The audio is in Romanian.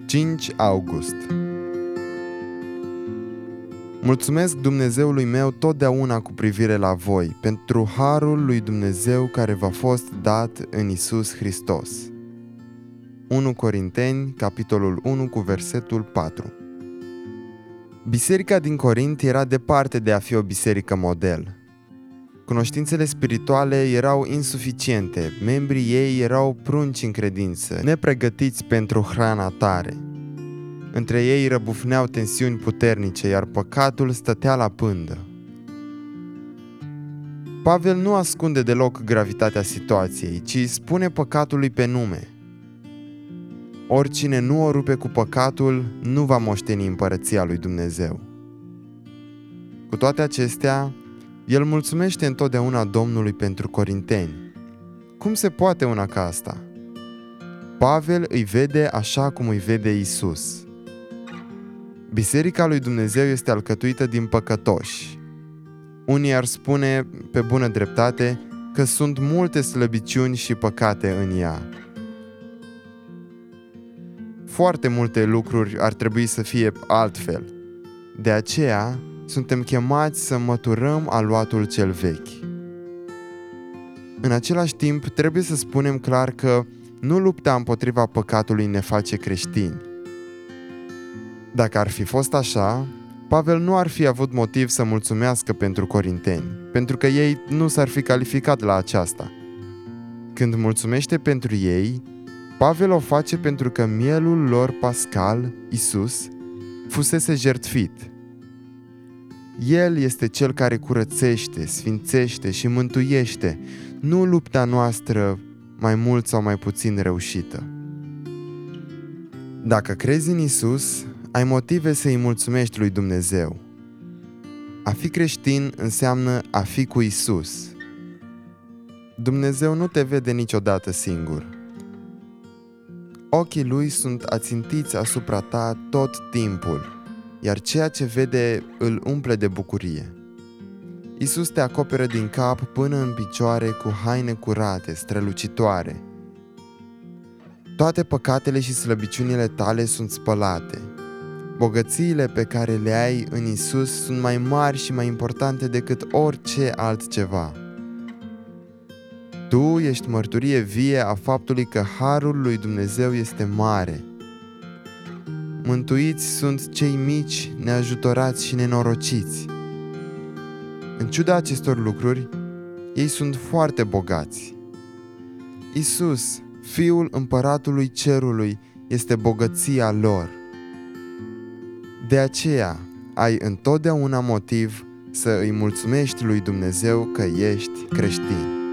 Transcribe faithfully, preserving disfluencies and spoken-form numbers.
cinci august. Mulțumesc Dumnezeului meu totdeauna cu privire la voi, pentru harul lui Dumnezeu care v-a fost dat în Iisus Hristos. unu Corinteni, capitolul unu, cu versetul patru. Biserica din Corint era departe de a fi o biserică model. Cunoștințele spirituale erau insuficiente, membrii ei erau prunci în credință, nepregătiți pentru hrana tare. Între ei răbufneau tensiuni puternice, iar păcatul stătea la pândă. Pavel nu ascunde deloc gravitatea situației, ci spune păcatului pe nume. Oricine nu o rupe cu păcatul nu va moșteni împărăția lui Dumnezeu. Cu toate acestea, el mulțumește întotdeauna Domnului pentru corinteni. Cum se poate una ca asta? Pavel îi vede așa cum îi vede Iisus. Biserica lui Dumnezeu este alcătuită din păcătoși. Unii ar spune, pe bună dreptate, că sunt multe slăbiciuni și păcate în ea. Foarte multe lucruri ar trebui să fie altfel. De aceea, suntem chemați să măturăm aluatul cel vechi. În același timp, trebuie să spunem clar că nu lupta împotriva păcatului ne face creștini. Dacă ar fi fost așa, Pavel nu ar fi avut motiv să mulțumească pentru corinteni, pentru că ei nu s-ar fi calificat la aceasta. Când mulțumește pentru ei, Pavel o face pentru că mielul lor pascal, Iisus, fusese jertfit. El este cel care curățește, sfințește și mântuiește, nu lupta noastră mai mult sau mai puțin reușită. Dacă crezi în Iisus, ai motive să-i mulțumești lui Dumnezeu. A fi creștin înseamnă a fi cu Iisus. Dumnezeu nu te vede niciodată singur. Ochii lui sunt ațintiți asupra ta tot timpul, iar ceea ce vede îl umple de bucurie. Iisus te acoperă din cap până în picioare cu haine curate, strălucitoare. Toate păcatele și slăbiciunile tale sunt spălate. Bogățiile pe care le ai în Iisus sunt mai mari și mai importante decât orice altceva. Tu ești mărturie vie a faptului că harul lui Dumnezeu este mare. Mântuiți sunt cei mici, neajutorați și nenorociți. În ciuda acestor lucruri, ei sunt foarte bogați. Iisus, Fiul Împăratului Cerului, este bogăția lor. De aceea, ai întotdeauna motiv să îi mulțumești lui Dumnezeu că ești creștin.